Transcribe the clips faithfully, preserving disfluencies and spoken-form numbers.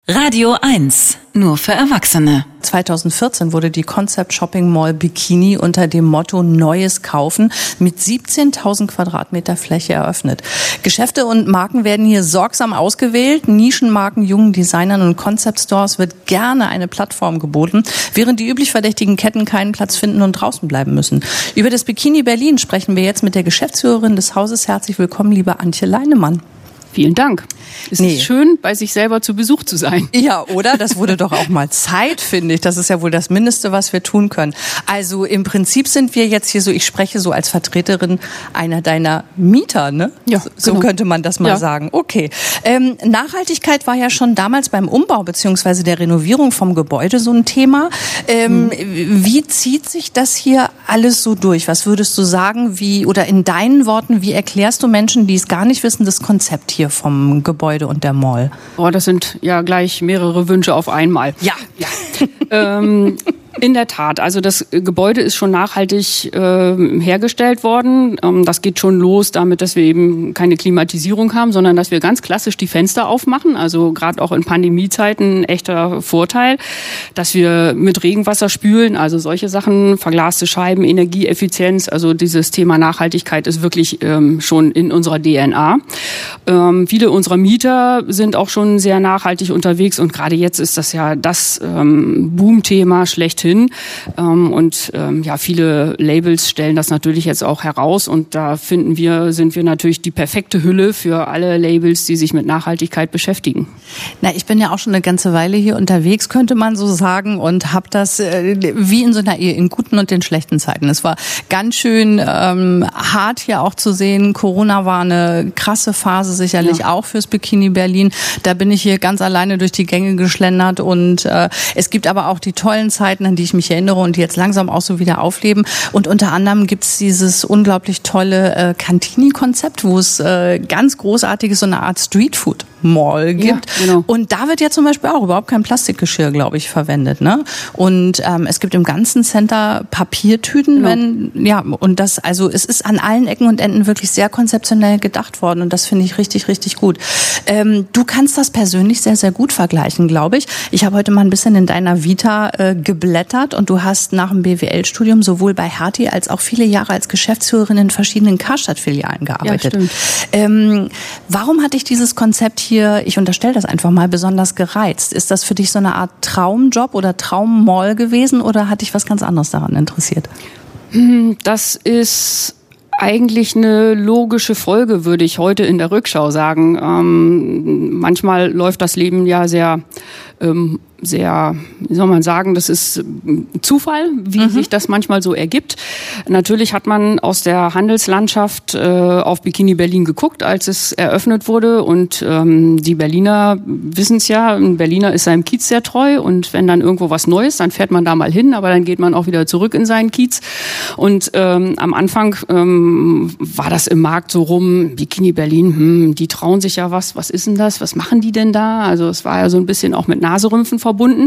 Radio eins, nur für Erwachsene. zweitausendvierzehn wurde die Concept Shopping Mall Bikini unter dem Motto Neues kaufen mit siebzehntausend Quadratmeter Fläche eröffnet. Geschäfte und Marken werden hier sorgsam ausgewählt. Nischenmarken, jungen Designern und Concept Stores wird gerne eine Plattform geboten, während die üblich verdächtigen Ketten keinen Platz finden und draußen bleiben müssen. Über das Bikini Berlin sprechen wir jetzt mit der Geschäftsführerin des Hauses. Herzlich willkommen, liebe Antje Leinemann. Vielen Dank. Es Nee. ist schön, bei sich selber zu Besuch zu sein. Ja, oder? Das wurde doch auch mal Zeit, finde ich. Das ist ja wohl das Mindeste, was wir tun können. Also im Prinzip sind wir jetzt hier so, ich spreche so als Vertreterin einer deiner Mieter, ne? Ja, So genau. könnte man das mal Ja. sagen. Okay. Ähm, Nachhaltigkeit war ja schon damals beim Umbau beziehungsweise der Renovierung vom Gebäude so ein Thema. Ähm, mhm. Wie zieht sich das hier alles so durch? Was würdest du sagen, wie, oder in deinen Worten, wie erklärst du Menschen, die es gar nicht wissen, das Konzept hier vom Gebäude und der Mall? Oh, das sind ja gleich mehrere Wünsche auf einmal. Ja. Ja. ähm, in der Tat, also das Gebäude ist schon nachhaltig äh, hergestellt worden. Ähm, das geht schon los damit, dass wir eben keine Klimatisierung haben, sondern dass wir ganz klassisch die Fenster aufmachen. Also gerade auch in Pandemiezeiten ein echter Vorteil, dass wir mit Regenwasser spülen, also solche Sachen, verglaste Scheiben, Energieeffizienz. Also dieses Thema Nachhaltigkeit ist wirklich ähm, schon in unserer D N A. Ähm, viele unserer Mieter sind auch schon sehr nachhaltig unterwegs und gerade jetzt ist das ja das ähm, Boomthema schlechthin. Ähm, und ähm, ja, viele Labels stellen das natürlich jetzt auch heraus und da finden wir, sind wir natürlich die perfekte Hülle für alle Labels, die sich mit Nachhaltigkeit beschäftigen. Na, ich bin ja auch schon eine ganze Weile hier unterwegs, könnte man so sagen, und habe das äh, wie in so einer Ehe, in guten und in schlechten Zeiten. Es war ganz schön ähm, hart hier auch zu sehen. Corona war eine krasse Phase sicherlich Ja. auch fürs Bikini Berlin. Da bin ich hier ganz alleine durch die Gänge geschlendert und äh, es gibt aber auch die tollen Zeiten, an die ich mich erinnere und die jetzt langsam auch so wieder aufleben. Und unter anderem gibt's dieses unglaublich tolle äh, Cantini-Konzept, wo es äh, ganz großartiges, so eine Art Streetfood-Mall gibt. Ja, genau. Und da wird ja zum Beispiel auch überhaupt kein Plastikgeschirr, glaube ich, verwendet, ne? Und ähm, es gibt im ganzen Center Papiertüten, Genau. wenn, ja, und das, also es ist an allen Ecken und Enden wirklich sehr konzeptionell gedacht worden und das finde ich richtig, richtig gut. Ähm, du kannst das persönlich sehr, sehr gut vergleichen, glaube ich. Ich habe heute mal ein bisschen in deiner Vita äh, geblättert und du hast nach dem B W L-Studium sowohl bei Hertie als auch viele Jahre als Geschäftsführerin in verschiedenen Karstadt-Filialen gearbeitet. stimmt. Ähm, warum hat dich dieses Konzept hier, ich unterstelle das einfach mal, besonders gereizt? Ist das für dich so eine Art Traumjob oder Traummall gewesen oder hat dich was ganz anderes daran interessiert? Das ist eigentlich eine logische Folge, würde ich heute in der Rückschau sagen. Ähm, manchmal läuft das Leben ja sehr, ähm, sehr, wie soll man sagen, das ist Zufall, wie mhm. sich das manchmal so ergibt. Natürlich hat man aus der Handelslandschaft äh, auf Bikini Berlin geguckt, als es eröffnet wurde und ähm, die Berliner wissen es ja, ein Berliner ist seinem Kiez sehr treu und wenn dann irgendwo was Neues, dann fährt man da mal hin, aber dann geht man auch wieder zurück in seinen Kiez und ähm, am Anfang ähm, war das im Markt so rum, Bikini Berlin, hm, die trauen sich ja was, was ist denn das, was machen die denn da? Also es war ja so ein bisschen auch mit Naserümpfen verbunden.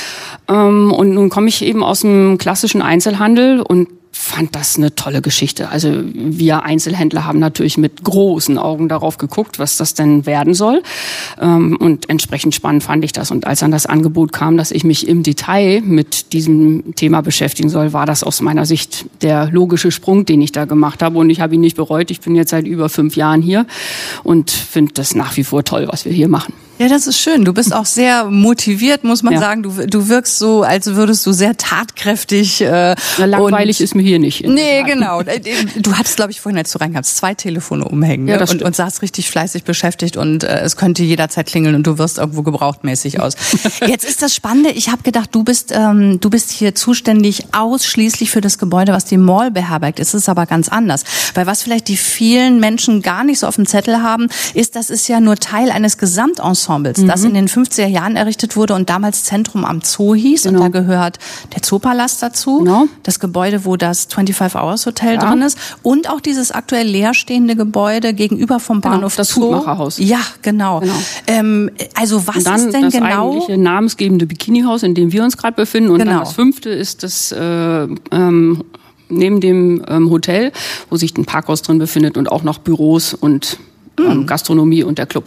Ähm, und nun komme ich eben aus dem klassischen Einzelhandel und fand das eine tolle Geschichte. Also wir Einzelhändler haben natürlich mit großen Augen darauf geguckt, was das denn werden soll. Ähm, und entsprechend spannend fand ich das. Und als dann das Angebot kam, dass ich mich im Detail mit diesem Thema beschäftigen soll, war das aus meiner Sicht der logische Sprung, den ich da gemacht habe. Und ich habe ihn nicht bereut. Ich bin jetzt seit über fünf Jahren hier und finde das nach wie vor toll, was wir hier machen. Ja, das ist schön. Du bist auch sehr motiviert, muss man Ja. sagen. Du, du wirkst so, als würdest du sehr tatkräftig. Äh, Na, langweilig und ist mir hier nicht. Nee, genau. Du hattest, glaube ich, vorhin, als du reinkamst, zwei Telefone umhängen Ja, ne? das und, stimmt. und saßt richtig fleißig beschäftigt und äh, es könnte jederzeit klingeln und du wirst irgendwo gebrauchtmäßig aus. Jetzt ist das Spannende, ich habe gedacht, du bist ähm, du bist hier zuständig ausschließlich für das Gebäude, was die Mall beherbergt. Es ist aber ganz anders. Weil was vielleicht die vielen Menschen gar nicht so auf dem Zettel haben, ist, das ist ja nur Teil eines Gesamtensembles, mhm. das in den fünfziger Jahren errichtet wurde und damals Zentrum am Zoo hieß. Genau. Und da gehört der Zoopalast dazu, Genau. das Gebäude, wo das fünfundzwanzig Hours Hotel Ja. drin ist und auch dieses aktuell leerstehende Gebäude gegenüber vom Genau, Bahnhof das Zoo. Hutmacherhaus. Ja, genau. Genau. Ähm, also was Und dann ist denn das genau? eigentliche namensgebende Bikinihaus, in dem wir uns gerade befinden. Und Genau. dann das fünfte ist das äh, ähm, neben dem ähm, Hotel, wo sich ein Parkhaus drin befindet und auch noch Büros und ähm, Gastronomie und der Club.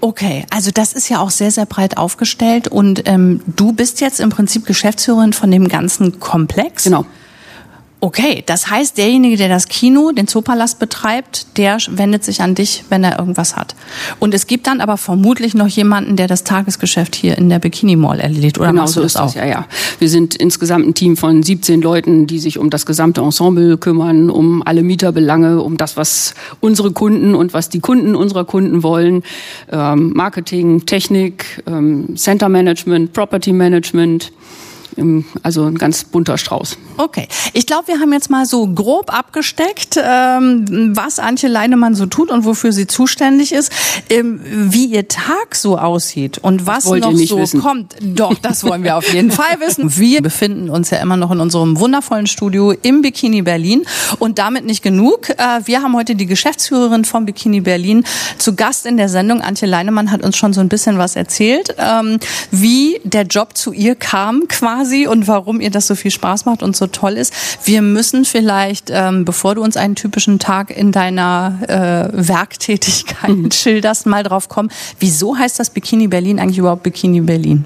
Okay, also das ist ja auch sehr, sehr breit aufgestellt und ähm, du bist jetzt im Prinzip Geschäftsführerin von dem ganzen Komplex? Genau. Okay, das heißt, derjenige, der das Kino, den Zoopalast betreibt, der wendet sich an dich, wenn er irgendwas hat. Und es gibt dann aber vermutlich noch jemanden, der das Tagesgeschäft hier in der Bikini Mall erledigt, oder genau, machst so du ist das auch? Das, ja, ja. Wir sind insgesamt ein Team von siebzehn Leuten, die sich um das gesamte Ensemble kümmern, um alle Mieterbelange, um das, was unsere Kunden und was die Kunden unserer Kunden wollen. Ähm, Marketing, Technik, ähm, Center Management, Property Management. Also ein ganz bunter Strauß. Okay, ich glaube, wir haben jetzt mal so grob abgesteckt, ähm, was Antje Leinemann so tut und wofür sie zuständig ist, ähm, wie ihr Tag so aussieht und was noch so wissen. kommt. Doch, das wollen wir auf jeden Fall wissen. Wir befinden uns ja immer noch in unserem wundervollen Studio im Bikini Berlin und damit nicht genug. Äh, wir haben heute die Geschäftsführerin vom Bikini Berlin zu Gast in der Sendung. Antje Leinemann hat uns schon so ein bisschen was erzählt, ähm, wie der Job zu ihr kam quasi und warum ihr das so viel Spaß macht und so toll ist. Wir müssen vielleicht, ähm, bevor du uns einen typischen Tag in deiner äh, Werktätigkeit mhm. schilderst, mal drauf kommen. Wieso heißt das Bikini Berlin eigentlich überhaupt Bikini Berlin?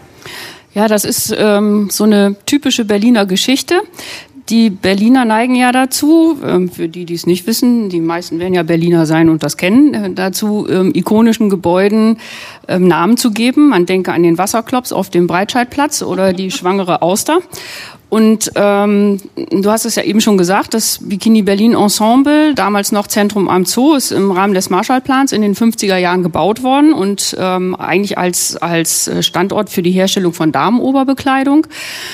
Ja, das ist ähm, so eine typische Berliner Geschichte. Die Berliner neigen ja dazu, ähm, für die, die es nicht wissen, die meisten werden ja Berliner sein und das kennen, äh, dazu ähm, ikonischen Gebäuden ähm, Namen zu geben. Man denke an den Wasserklops auf dem Breitscheidplatz oder die Schwangere Auster. Und ähm, du hast es ja eben schon gesagt, das Bikini Berlin Ensemble, damals noch Zentrum am Zoo, ist im Rahmen des Marshallplans in den fünfziger Jahren gebaut worden und ähm, eigentlich als als Standort für die Herstellung von Damenoberbekleidung.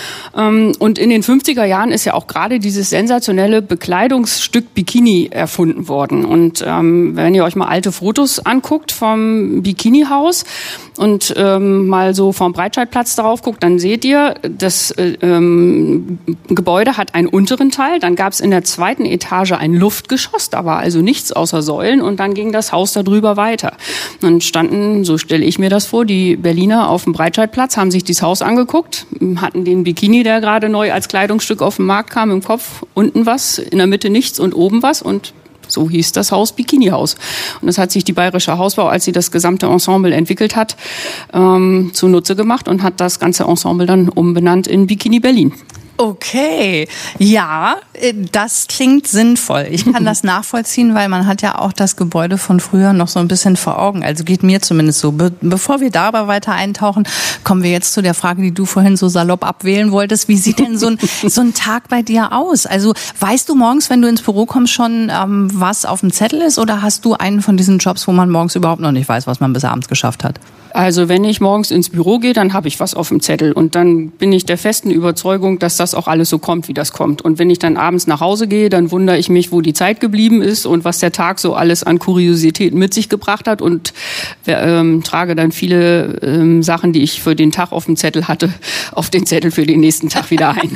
Ähm, und in den fünfziger Jahren ist ja auch gerade dieses sensationelle Bekleidungsstück Bikini erfunden worden. Und ähm, wenn ihr euch mal alte Fotos anguckt vom Bikini-Haus und ähm, mal so vom Breitscheidplatz darauf guckt, dann seht ihr, das äh, ähm, Gebäude hat einen unteren Teil, dann gab es in der zweiten Etage ein Luftgeschoss, da war also nichts außer Säulen und dann ging das Haus darüber weiter. Dann standen, so stelle ich mir das vor, die Berliner auf dem Breitscheidplatz, haben sich dieses Haus angeguckt, hatten den Bikini, der gerade neu als Kleidungsstück auf den Markt kam, im Kopf, unten was, in der Mitte nichts und oben was und so hieß das Haus Bikini-Haus. Und das hat sich die Bayerische Hausbau, als sie das gesamte Ensemble entwickelt hat, ähm, zunutze gemacht und hat das ganze Ensemble dann umbenannt in Bikini Berlin. Okay, ja, das klingt sinnvoll. Ich kann das nachvollziehen, weil man hat ja auch das Gebäude von früher noch so ein bisschen vor Augen. Also geht mir zumindest so. Be- bevor wir da aber weiter eintauchen, kommen wir jetzt zu der Frage, die du vorhin so salopp abwählen wolltest. Wie sieht denn so ein, so ein Tag bei dir aus? Also weißt du morgens, wenn du ins Büro kommst, schon, ähm, was auf dem Zettel ist? Oder hast du einen von diesen Jobs, wo man morgens überhaupt noch nicht weiß, was man bis abends geschafft hat? Also wenn ich morgens ins Büro gehe, dann habe ich was auf dem Zettel und dann bin ich der festen Überzeugung, dass das auch alles so kommt, wie das kommt. Und wenn ich dann abends nach Hause gehe, dann wundere ich mich, wo die Zeit geblieben ist und was der Tag so alles an Kuriositäten mit sich gebracht hat und ähm, trage dann viele ähm, Sachen, die ich für den Tag auf dem Zettel hatte, auf den Zettel für den nächsten Tag wieder ein.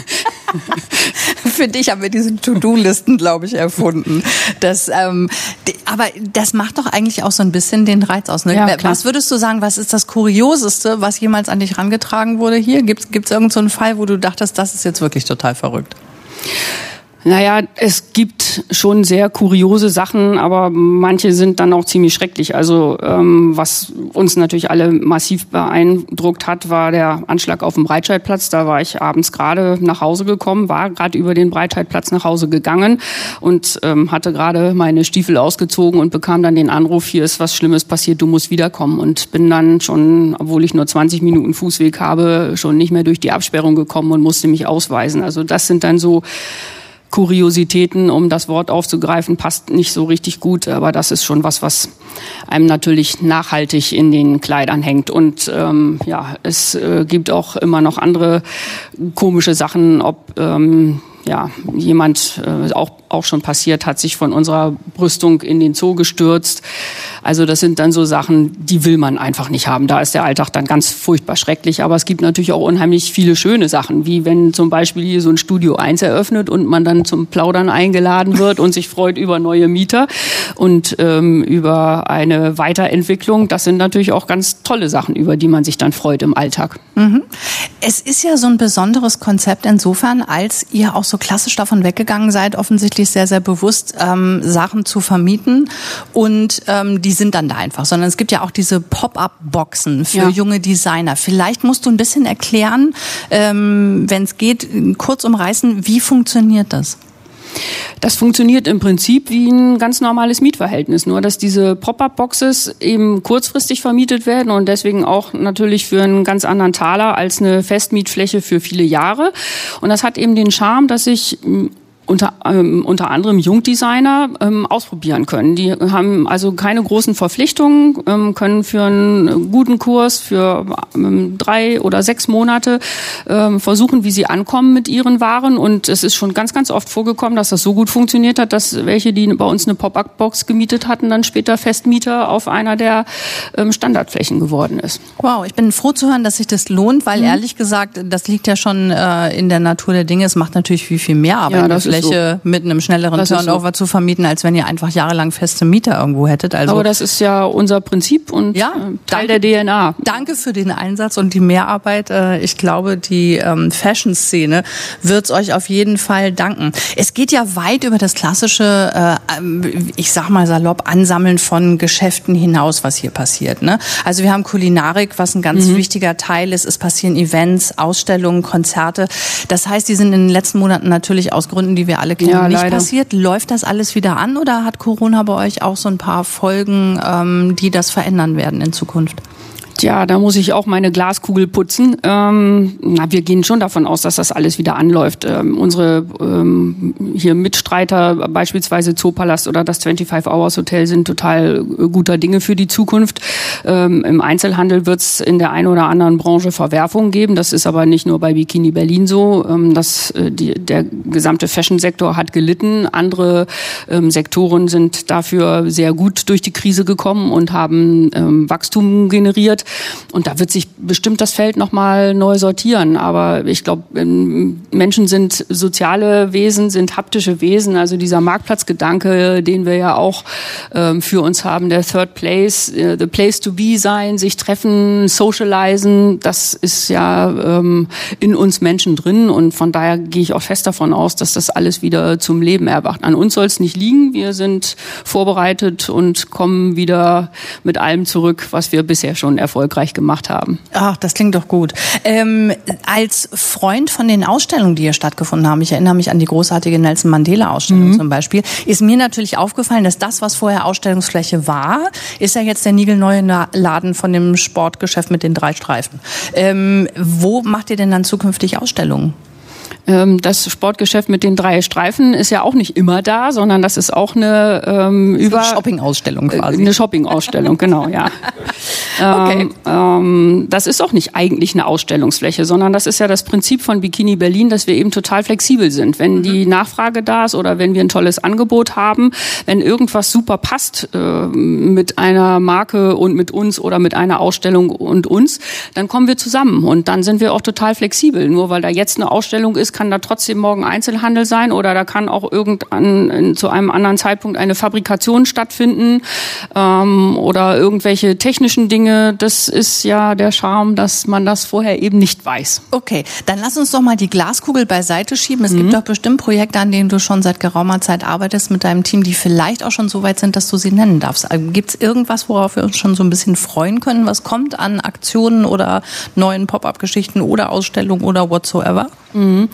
Für dich haben wir diese To-Do-Listen, glaube ich, erfunden. Das, ähm, aber das macht doch eigentlich auch so ein bisschen den Reiz aus. Ne? Ja, was würdest du sagen, was ist das Kurioseste, was jemals an dich rangetragen wurde hier? Gibt es irgendeinen so einen Fall, wo du dachtest, das ist jetzt wirklich total verrückt? Naja, es gibt schon sehr kuriose Sachen, aber manche sind dann auch ziemlich schrecklich. Also ähm, was uns natürlich alle massiv beeindruckt hat, war der Anschlag auf dem Breitscheidplatz. Da war ich abends gerade nach Hause gekommen, war gerade über den Breitscheidplatz nach Hause gegangen und ähm, hatte gerade meine Stiefel ausgezogen und bekam dann den Anruf, hier ist was Schlimmes passiert, du musst wiederkommen. Und bin dann schon, obwohl ich nur zwanzig Minuten Fußweg habe, schon nicht mehr durch die Absperrung gekommen und musste mich ausweisen. Also das sind dann so Kuriositäten, um das Wort aufzugreifen, passt nicht so richtig gut, aber das ist schon was, was einem natürlich nachhaltig in den Kleidern hängt. Und ähm, ja, es äh, gibt auch immer noch andere komische Sachen, ob ähm, ja jemand äh, auch auch schon passiert, hat sich von unserer Brüstung in den Zoo gestürzt. Also das sind dann so Sachen, die will man einfach nicht haben. Da ist der Alltag dann ganz furchtbar schrecklich. Aber es gibt natürlich auch unheimlich viele schöne Sachen, wie wenn zum Beispiel hier so ein Studio eins eröffnet und man dann zum Plaudern eingeladen wird und sich freut über neue Mieter und ähm, über eine Weiterentwicklung. Das sind natürlich auch ganz tolle Sachen, über die man sich dann freut im Alltag. Mhm. Es ist ja so ein besonderes Konzept insofern, als ihr auch so klassisch davon weggegangen seid, offensichtlich sehr, sehr bewusst ähm, Sachen zu vermieten und ähm, die sind dann da einfach, sondern es gibt ja auch diese Pop-up-Boxen für ja. junge Designer. Vielleicht musst du ein bisschen erklären, ähm, wenn es geht, kurz umreißen, wie funktioniert das? Das funktioniert im Prinzip wie ein ganz normales Mietverhältnis, nur dass diese Pop-up-Boxes eben kurzfristig vermietet werden und deswegen auch natürlich für einen ganz anderen Taler als eine Festmietfläche für viele Jahre. Und das hat eben den Charme, dass ich unter, ähm, unter anderem Jungdesigner ähm, ausprobieren können. Die haben also keine großen Verpflichtungen, ähm, können für einen guten Kurs für ähm, drei oder sechs Monate ähm, versuchen, wie sie ankommen mit ihren Waren. Und es ist schon ganz, ganz oft vorgekommen, dass das so gut funktioniert hat, dass welche, die bei uns eine Pop-up-Box gemietet hatten, dann später Festmieter auf einer der ähm, Standardflächen geworden ist. Wow, ich bin froh zu hören, dass sich das lohnt, weil mhm. ehrlich gesagt, das liegt ja schon äh, in der Natur der Dinge. Es macht natürlich viel, viel mehr Arbeit. Ja, Fläche so. mit einem schnelleren das Turnover so. zu vermieten, als wenn ihr einfach jahrelang feste Mieter irgendwo hättet. Also aber das ist ja unser Prinzip und ja, Teil danke, der D N A. Danke für den Einsatz und die Mehrarbeit. Ich glaube, die Fashion-Szene wird es euch auf jeden Fall danken. Es geht ja weit über das klassische, ich sag mal salopp, Ansammeln von Geschäften hinaus, was hier passiert. Ne? Also wir haben Kulinarik, was ein ganz mhm. wichtiger Teil ist. Es passieren Events, Ausstellungen, Konzerte. Das heißt, die sind in den letzten Monaten natürlich aus Gründen, die wir alle kennen, ja, nicht leider. passiert. Läuft das alles wieder an oder hat Corona bei euch auch so ein paar Folgen, ähm, die das verändern werden in Zukunft? Tja, da muss ich auch meine Glaskugel putzen. Ähm, na, wir gehen schon davon aus, dass das alles wieder anläuft. Ähm, unsere ähm, hier Mitstreiter, beispielsweise Zoopalast oder das fünfundzwanzig Hours Hotel, sind total guter Dinge für die Zukunft. Ähm, Im Einzelhandel wird es in der einen oder anderen Branche Verwerfungen geben. Das ist aber nicht nur bei Bikini Berlin so. Ähm, das, äh, die, der gesamte Fashion-Sektor hat gelitten. Andere ähm, Sektoren sind dafür sehr gut durch die Krise gekommen und haben ähm, Wachstum generiert. Und da wird sich bestimmt das Feld nochmal neu sortieren. Aber ich glaube, Menschen sind soziale Wesen, sind haptische Wesen. Also dieser Marktplatzgedanke, den wir ja auch ähm, für uns haben, der Third Place, äh, the place to be sein, sich treffen, socialisen, das ist ja ähm, in uns Menschen drin. Und von daher gehe ich auch fest davon aus, dass das alles wieder zum Leben erwacht. An uns soll es nicht liegen. Wir sind vorbereitet und kommen wieder mit allem zurück, was wir bisher schon erfolgreich gemacht haben. Ach, das klingt doch gut. Ähm, als Freund von den Ausstellungen, die hier stattgefunden haben, ich erinnere mich an die großartige Nelson Mandela-Ausstellung mhm. zum Beispiel, ist mir natürlich aufgefallen, dass das, was vorher Ausstellungsfläche war, ist ja jetzt der niegelneue Laden von dem Sportgeschäft mit den drei Streifen. Ähm, wo macht ihr denn dann zukünftig Ausstellungen? Das Sportgeschäft mit den drei Streifen ist ja auch nicht immer da, sondern das ist auch eine ähm, über eine Shopping-Ausstellung quasi. Eine Shopping-Ausstellung, genau, ja. Okay. Ähm, ähm, das ist auch nicht eigentlich eine Ausstellungsfläche, sondern das ist ja das Prinzip von Bikini Berlin, dass wir eben total flexibel sind. Wenn mhm. die Nachfrage da ist oder wenn wir ein tolles Angebot haben, wenn irgendwas super passt äh, mit einer Marke und mit uns oder mit einer Ausstellung und uns, dann kommen wir zusammen und dann sind wir auch total flexibel. Nur weil da jetzt eine Ausstellung ist, kann da trotzdem morgen Einzelhandel sein oder da kann auch irgendwann zu einem anderen Zeitpunkt eine Fabrikation stattfinden ähm, oder irgendwelche technischen Dinge. Das ist ja der Charme, dass man das vorher eben nicht weiß. Okay, dann lass uns doch mal die Glaskugel beiseite schieben. Es mhm. gibt doch bestimmt Projekte, an denen du schon seit geraumer Zeit arbeitest mit deinem Team, die vielleicht auch schon so weit sind, dass du sie nennen darfst. Gibt es irgendwas, worauf wir uns schon so ein bisschen freuen können? Was kommt an Aktionen oder neuen Pop-up-Geschichten oder Ausstellungen oder whatsoever? Mhm.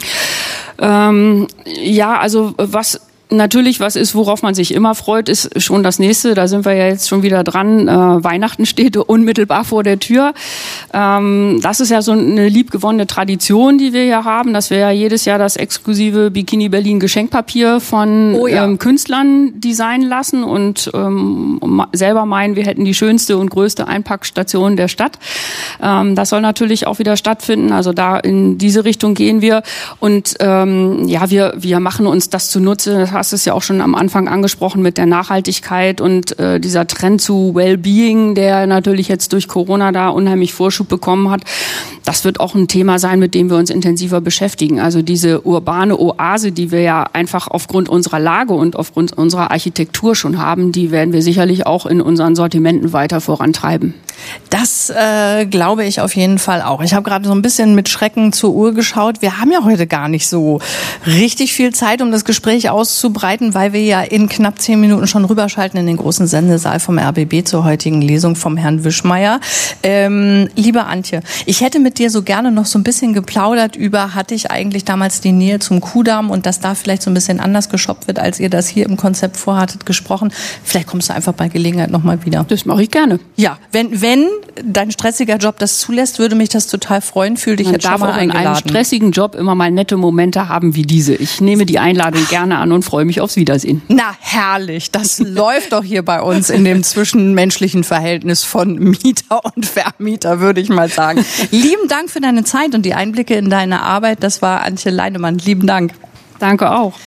Ähm, ja, also was natürlich was ist, worauf man sich immer freut, ist schon das nächste. Da sind wir ja jetzt schon wieder dran. Äh, Weihnachten steht unmittelbar vor der Tür. Ähm, das ist ja so eine liebgewonnene Tradition, die wir ja haben, dass wir ja jedes Jahr das exklusive Bikini Berlin Geschenkpapier von oh ja. ähm, Künstlern designen lassen und ähm, selber meinen, wir hätten die schönste und größte Einpackstation der Stadt. Ähm, das soll natürlich auch wieder stattfinden. Also da in diese Richtung gehen wir. Und ähm, ja, wir wir machen uns das zunutze. Das hast es ja auch schon am Anfang angesprochen mit der Nachhaltigkeit und äh, dieser Trend zu Wellbeing, der natürlich jetzt durch Corona da unheimlich Vorschub bekommen hat, das wird auch ein Thema sein, mit dem wir uns intensiver beschäftigen. Also diese urbane Oase, die wir ja einfach aufgrund unserer Lage und aufgrund unserer Architektur schon haben, die werden wir sicherlich auch in unseren Sortimenten weiter vorantreiben. Das äh, glaube ich auf jeden Fall auch. Ich habe gerade so ein bisschen mit Schrecken zur Uhr geschaut. Wir haben ja heute gar nicht so richtig viel Zeit, um das Gespräch auszubreiten, weil wir ja in knapp zehn Minuten schon rüberschalten in den großen Sendesaal vom R B B zur heutigen Lesung vom Herrn Wischmeier. Ähm, liebe Antje, ich hätte mit dir so gerne noch so ein bisschen geplaudert über, hatte ich eigentlich damals die Nähe zum Kuhdamm und dass da vielleicht so ein bisschen anders geshoppt wird, als ihr das hier im Konzept vorhattet, gesprochen. Vielleicht kommst du einfach bei Gelegenheit nochmal wieder. Das mache ich gerne. Ja, wenn, wenn dein stressiger Job das zulässt, würde mich das total freuen. Fühl dich Man jetzt schon darf mal auch in eingeladen. einem stressigen Job immer mal nette Momente haben wie diese. Ich nehme die Einladung gerne an und freue mich aufs Wiedersehen. Na, herrlich. Das läuft doch hier bei uns in dem zwischenmenschlichen Verhältnis von Mieter und Vermieter, würde ich mal sagen. Lieben Dank für deine Zeit und die Einblicke in deine Arbeit. Das war Antje Leinemann. Lieben Dank. Danke auch.